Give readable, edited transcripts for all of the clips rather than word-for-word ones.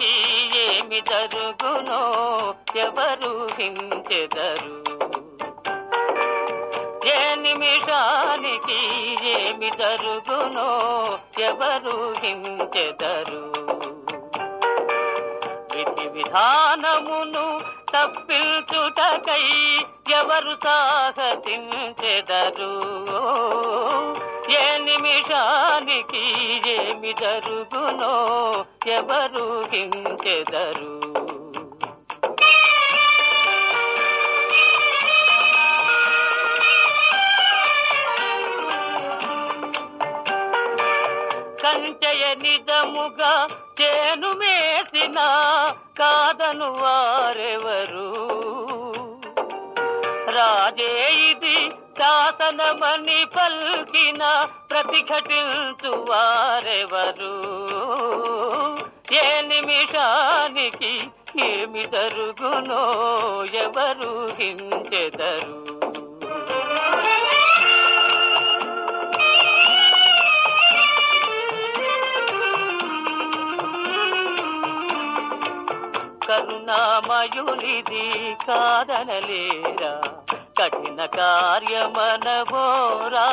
నిమిషానికి ఏమి జరుగునో ఎవరు హించెదరు. ఏ నిమిషానికి ఏమి జరుగునో ఎవరు హించెదరు. విధి విధానమును తప్పించుటకై ఎవరు సాహసించెదరు. ఏ నిమిషానికి ఏమి జరుగునో ఎవరు హించెదరు. కంచెయ నిజముగా చేను మేసిన కాదను వారెవరు. రాజే ఇది శాసనమని పల్కిన ప్రతిఘటించు వారెవరు. ఏ నిమిషానికి ఏమి జరుగునో ఎవరు హించెదరు. కరుణామయునిది కాదనలేరా, కఠిన కార్యమనబోరా.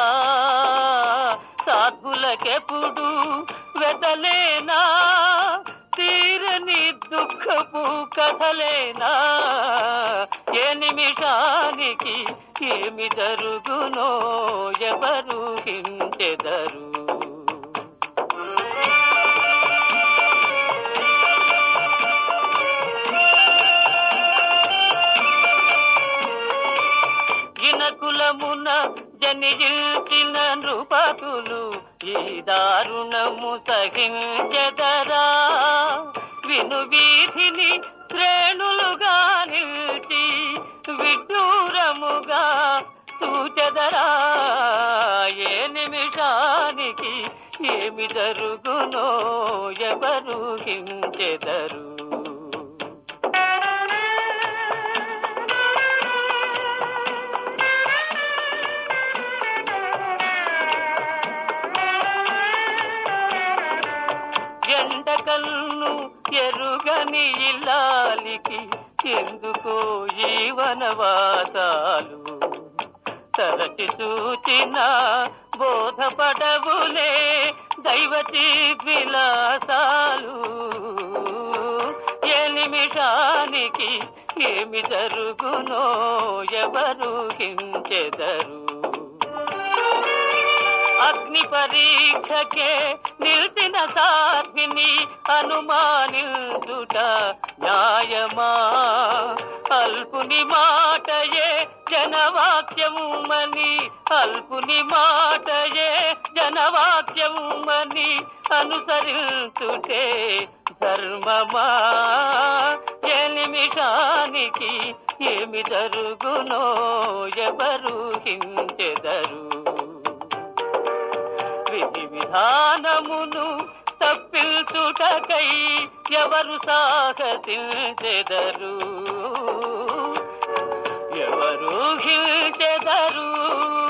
సాధులకెప్పుడు వెదలేనా, తీరని దుఃఖపు కథలేనా. ఏ నిమిషానికి ఏమి జరుగునో ఎవరు హించెదరు. కులమున జనిల్చిన నృపతులు ఈ దారుణము సహించెదరా. విను వీధిని శ్రేణులుగా నిలిచి విడ్డూరముగా చూచెదరా. ఏ నిమిషానికి ఏమి జరుగునో ఎవరు హించెదరు. ఎండకల్ను ఎరుగని ఇల్లాలికి ఎందుకో ఈ వనవాసాలు. తరచి చూచిన బోధపడవులే దైవతి విలాసాలు. ఏ నిమిషానికి ఏమి జరుగునో ఎవరు హించెదరు. అగ్ని పరీక్షకే నిలిచిన సాధ్విని అనుమానించుట న్యాయమా. అల్పుని మాటయే జనవాక్యముమని, అల్పుని మాటయే జనవాక్యముమని అనుసరించుటే ధర్మమా. ఏ నిమిషానికి ఏమి జరుగునో ఎవరు హించెదరు. విధి విధానమును తప్పించుటకై ఎవరు సాహసించెదరు. ఎవరు హించెదరు.